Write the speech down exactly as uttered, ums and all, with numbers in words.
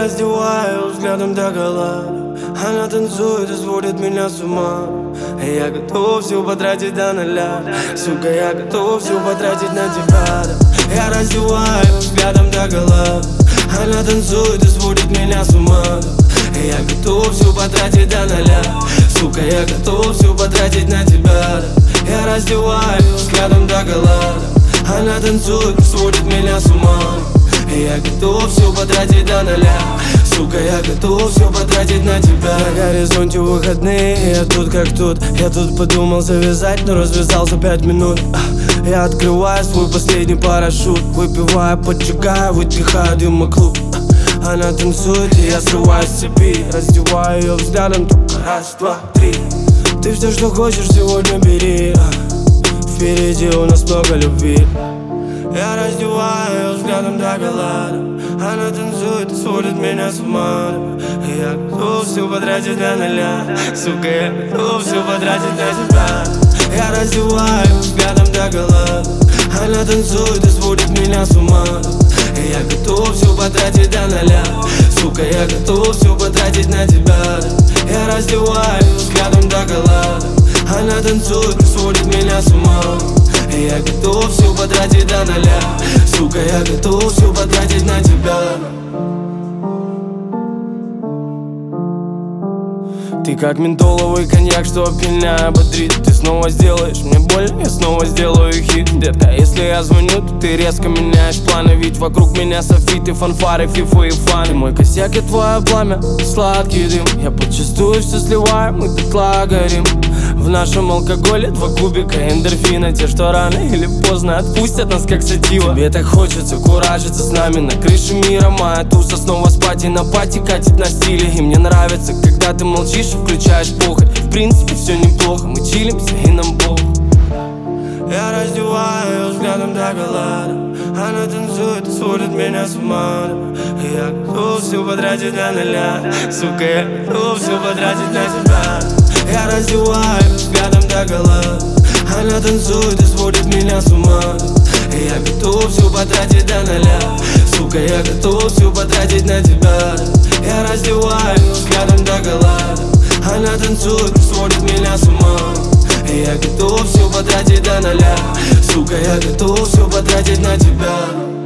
раздеваю взглядом догола. Она танцует и сводит меня с ума. И я готов все потратить до ноля. Сука, я готов все потратить на тебя. Я раздеваю взглядом догола. Она танцует и сводит меня с ума. И я готов все потратить до ноля. Сука, я готов все потратить на тебя. Я раздеваю взглядом догола. Она танцует и сводит меня с ума. И я готов все потратить до ноля. Сука, я готов все потратить на тебя. На горизонте выходные, я тут как тут. Я тут подумал завязать, но развязал за пять минут. Я открываю свой последний парашют. Выпиваю, поджигаю, выдыхаю дым и клуб. Она танцует, и я срываюсь с цепи. Раздеваю ее взглядом, только раз, два, три. Ты все, что хочешь, сегодня бери. Впереди у нас много любви. Я раздеваю ее взглядом догола. Она танцует и сводит меня с ума. И я готов все потратить на ноля. Сука, я готов все потратить на тебя. Я раздеваю взглядом догола. Она танцует и сводит меня с ума. И я готов все потратить до ноля. Сука, я готов все потратить на тебя. Я раздеваю взглядом догола. Она танцует и сводит меня с ума. И я готов все потратить до ноля. Сука, я готов все потратить на тебя. Ты как ментоловый коньяк, что опьяняя бодрит. Ты снова сделаешь мне больно, я снова сделаю хит. Детка, если я звоню, то ты резко меняешь планы. Ведь вокруг меня софиты, фанфары, фифы и фаны. Мой косяк и твое пламя, сладкий дым. Я подчастую все сливаю, мы дотла горим. В нашем алкоголе два кубика эндорфина. Те, что рано или поздно отпустят нас как сатива. Тебе так хочется куражиться с нами на крыше мира. Моя туса снова спать и на пати катит на стиле. И мне нравится, когда ты молчишь и включаешь похоть. В принципе все неплохо, мы чилимся и нам бог. Я раздеваю ее взглядом догола. Она танцует и сводит меня с ума. И я готов все потратить на ноля. Сука, я готов все потратить на тебя. Я раздеваю взглядом догола. Она танцует и сводит меня с ума. И я готов все потратить до ноля. Сука, я готов все потратить на тебя. Я раздеваю взглядом догола. Она танцует и сводит меня с ума. И я готов все потратить до ноля. Сука, я готов все потратить на тебя.